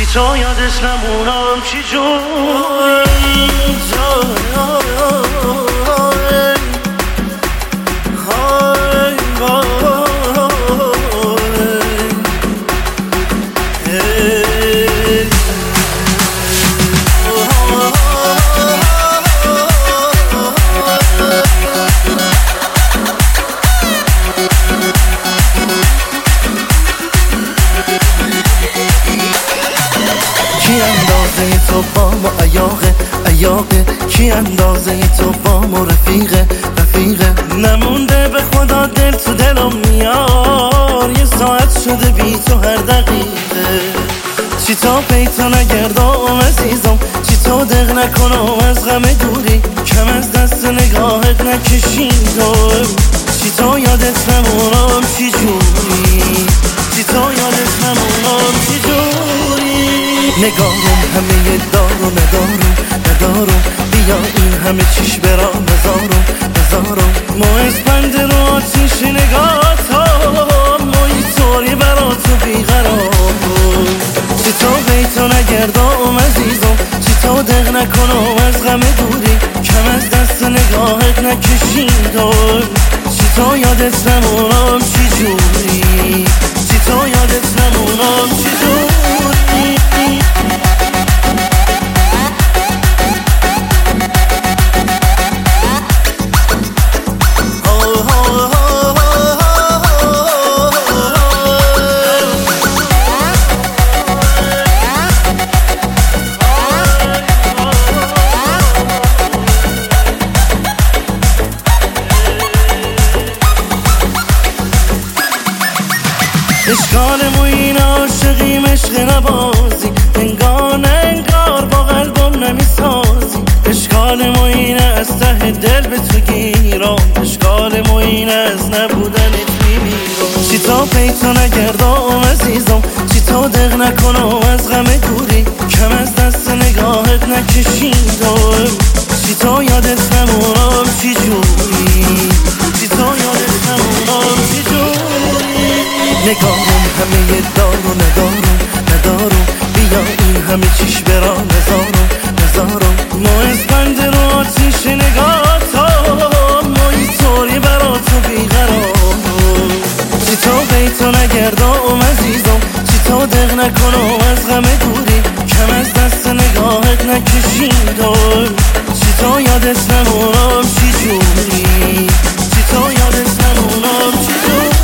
چی تا یادش نمونم چی جون کی اندازه تو با ما عیاقه کی اندازه تو با ما رفیقه نمونده به خدا دل تو دلم میار یه ساعت شده بی تو هر دقیقه چی تا پیتا نگردم عزیزم چی تا دق نکنم از غم دوری کم از دست نگاهت نکشیدم چی تا یادت نمونم چی جوری چی تا یادت نمونم چی جوری نگاهم همه دارو ندارم بیا این همه چیش برام نزارم ما اسپند رو آتیش نگاهتم ما اینطوری برا تو بیقرارم چی تا بیتا نگردم عزیزم چی تا دق نکنم از غم دوری کم از دست نگاهت نکشیدم چی تا یادت نمونم چی جوری چی تا یادت نمونم چی جوری اشکالم و این عاشقیم عشق نبازی انگار با قلبم نمیسازی اشکالم و این از ته دل به تو گیرم اشکالم و این از نبودنت میمیرم چی تا پیتا نگردم عزیزم چی تا دق نکنم از غم دوری کم از دست نگاهت نکشیدم چی تا یادت نمونم چی جوری چی تا یادت نمونم چی جوری نگاهم همه دارو ندارم بیا این همه چیش برا نزارم ما اسپند رو آتیش نگاهتم ما اینطوری برا تو بیقرارم چی تا بیتا نگردم عزیزم چی تا دق نکنم از غم دوری کم از دست نگاهت نکشیدم چی تا یادت نمونم چی جوری چی تا یادت نمونم چی جوری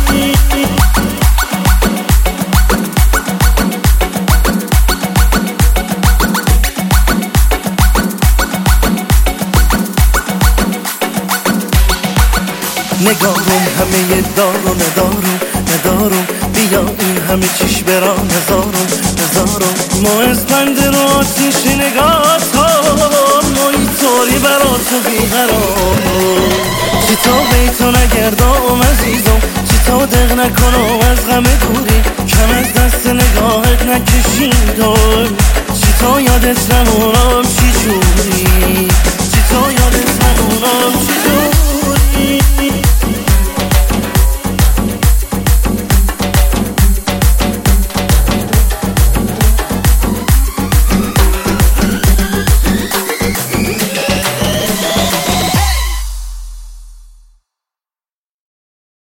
نگاهم همه دارو ندارم بیا این همه چیش برا نزارم ما اسپند رو آتیش نگاهتم ما اینطوری برا تو بیقرارم چی تا بیتا نگردم عزیزم چی تا دق نکنم از غم دوری کم از دست نگاهت نکشیدم چی تا یادت نمونم چی جوری چی تا یادت نمونم چی